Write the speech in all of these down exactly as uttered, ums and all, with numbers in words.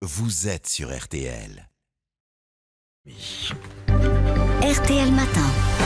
vous êtes sur R T L. R T L Matin.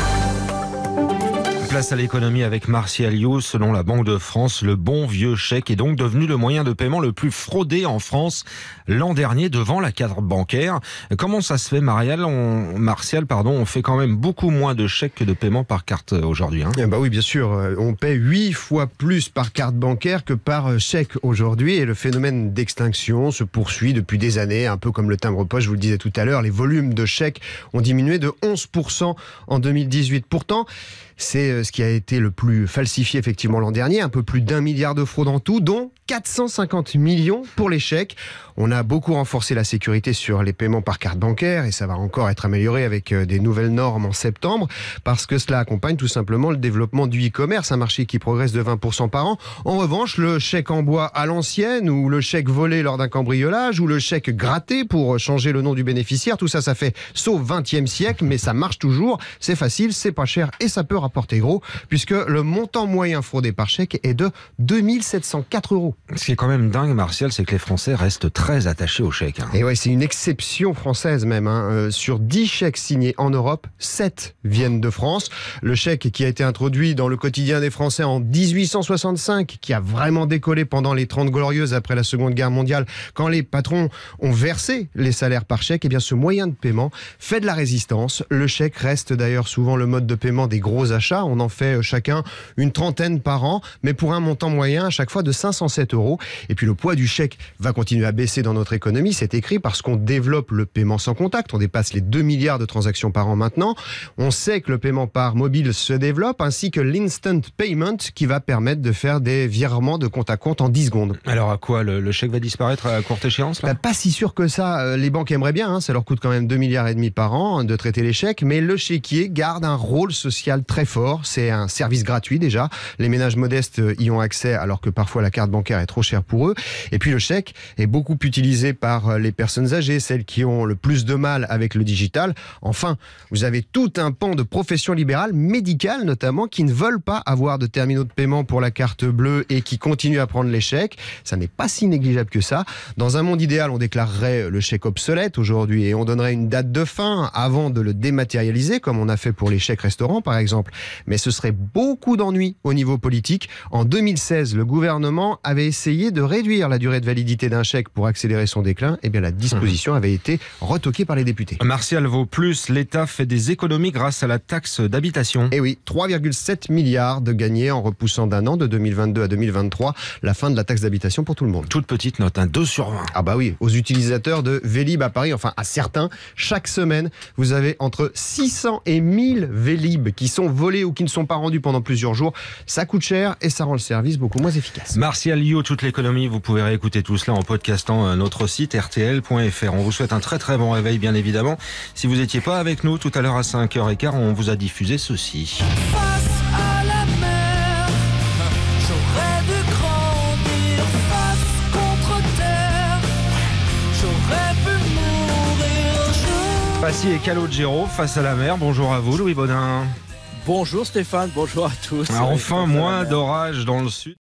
Place à l'économie avec Martial You. Selon la Banque de France, le bon vieux chèque est donc devenu le moyen de paiement le plus fraudé en France l'an dernier devant la carte bancaire. Comment ça se fait, Marielle on, Martial, pardon, on fait quand même beaucoup moins de chèques que de paiements par carte aujourd'hui. Hein. Eh bah oui, bien sûr. On paie huit fois plus par carte bancaire que par chèque aujourd'hui. Et le phénomène d'extinction se poursuit depuis des années, un peu comme le timbre-poche, je vous le disais tout à l'heure. Les volumes de chèques ont diminué de onze pour cent en deux mille dix-huit. Pourtant, c'est ce qui a été le plus falsifié effectivement l'an dernier, un peu plus d'un milliard de fraudes en tout, dont quatre cent cinquante millions pour les chèques. On a beaucoup renforcé la sécurité sur les paiements par carte bancaire et ça va encore être amélioré avec des nouvelles normes en septembre parce que cela accompagne tout simplement le développement du e-commerce, un marché qui progresse de vingt pour cent par an. En revanche, le chèque en bois à l'ancienne ou le chèque volé lors d'un cambriolage ou le chèque gratté pour changer le nom du bénéficiaire, tout ça, ça fait sauf vingtième siècle, mais ça marche toujours, c'est facile, c'est pas cher et ça peut rapporter gros puisque le montant moyen fraudé par chèque est de deux mille sept cent quatre euros. Ce qui est quand même dingue, Martial, c'est que les Français restent très attachés au chèque. Hein. Et ouais, c'est une exception française même. Hein. Euh, sur dix chèques signés en Europe, sept viennent de France. Le chèque qui a été introduit dans le quotidien des Français en dix-huit cent soixante-cinq, qui a vraiment décollé pendant les trente glorieuses après la Seconde Guerre mondiale, quand les patrons ont versé les salaires par chèque, eh bien ce moyen de paiement fait de la résistance. Le chèque reste d'ailleurs souvent le mode de paiement des gros achats. On en fait chacun une trentaine par an, mais pour un montant moyen à chaque fois de cinq cent sept euros. Et puis le poids du chèque va continuer à baisser dans notre économie, c'est écrit, parce qu'on développe le paiement sans contact. On dépasse les deux milliards de transactions par an maintenant. On sait que le paiement par mobile se développe, ainsi que l'instant payment qui va permettre de faire des virements de compte à compte en dix secondes. Alors à quoi le, le chèque va disparaître à courte échéance là ? Bah, pas si sûr que ça. Les banques aimeraient bien, hein, ça leur coûte quand même deux milliards et demi par an de traiter les chèques, mais le chéquier garde un rôle social très fort. C'est un service gratuit déjà. Les ménages modestes y ont accès alors que parfois la carte bancaire est trop chère pour eux. Et puis le chèque est beaucoup utilisé par les personnes âgées, celles qui ont le plus de mal avec le digital. Enfin, vous avez tout un pan de professions libérales, médicales notamment, qui ne veulent pas avoir de terminaux de paiement pour la carte bleue et qui continuent à prendre les chèques. Ça n'est pas si négligeable que ça. Dans un monde idéal, on déclarerait le chèque obsolète aujourd'hui et on donnerait une date de fin avant de le dématérialiser, comme on a fait pour les chèques restaurants par exemple. Mais ce serait beaucoup d'ennuis au niveau politique. En deux mille seize, le gouvernement avait essayé de réduire la durée de validité d'un chèque pour accélérer son déclin. Eh bien, la disposition avait été retoquée par les députés. Martial vaut plus, l'État fait des économies grâce à la taxe d'habitation. Et oui, trois virgule sept milliards de gagnés en repoussant d'un an, de deux mille vingt-deux à deux mille vingt-trois, la fin de la taxe d'habitation pour tout le monde. Toute petite note, un deux sur vingt. Ah bah oui, aux utilisateurs de Vélib à Paris, enfin à certains, chaque semaine, vous avez entre six cents et mille Vélib qui sont volés ou qui ne sont pas rendus pendant plusieurs jours. Ça coûte cher et ça rend le service beaucoup moins efficace. Martial You, toute l'économie, vous pouvez réécouter tout cela en podcastant notre site R T L point F R. On vous souhaite un très très bon réveil, bien évidemment. Si vous n'étiez pas avec nous tout à l'heure à cinq heures quinze, on vous a diffusé ceci. Face à la mer, j'aurais dû grandir face contre terre, j'aurais pu mourir. Je... Passy et Calogero face à la mer. Bonjour à vous, Louis Baudin. Bonjour Stéphane, bonjour à tous. Ah, enfin, moins d'orage dans le sud.